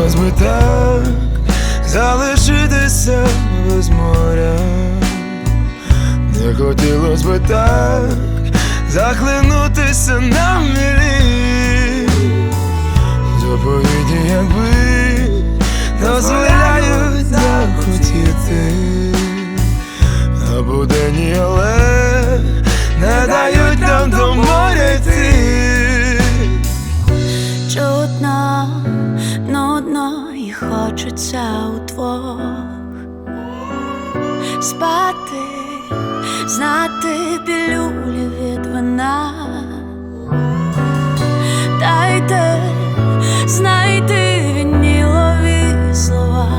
хотілось би так залишитися без моря, не хотілось би так захлинутися на милі. Заповіді, якби дозволяють так хотіти, а будені, але не дають нам до моря йти. Чутно, нудно і хочеться удвох спати, знати пілюлі від вина. Дайте знайти вінілові слова.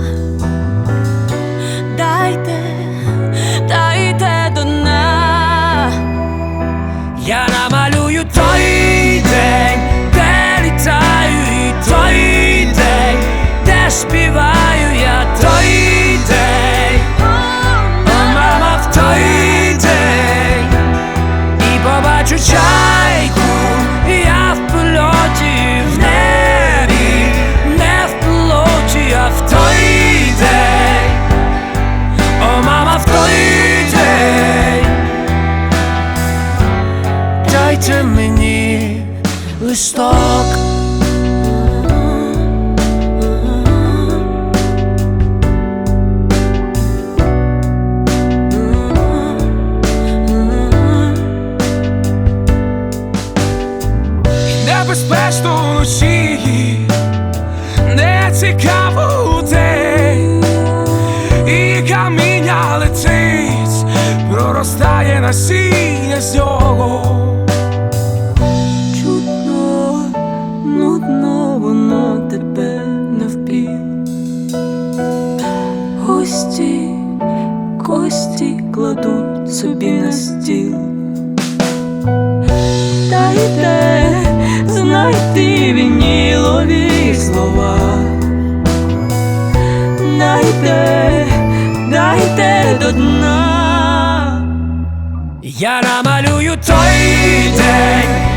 Дайте до дна. Я намалюю той день, де літаю, і той день, де співаю я, той день, о, мама, в той день, і побачу чайку, я в польоті, в небі, не в пілоті, а в той день, о, мама, в той день. Дайте мені листок, небезпечно вночі, не цікаво удень, і каміння летить, проростає насіння з нього. Чутно, нудно, воно тебе не впів. Гості, кості кладуть собі на стіл. Дайте знайти вінілові слова. Дайте до дна. Я намалюю той день,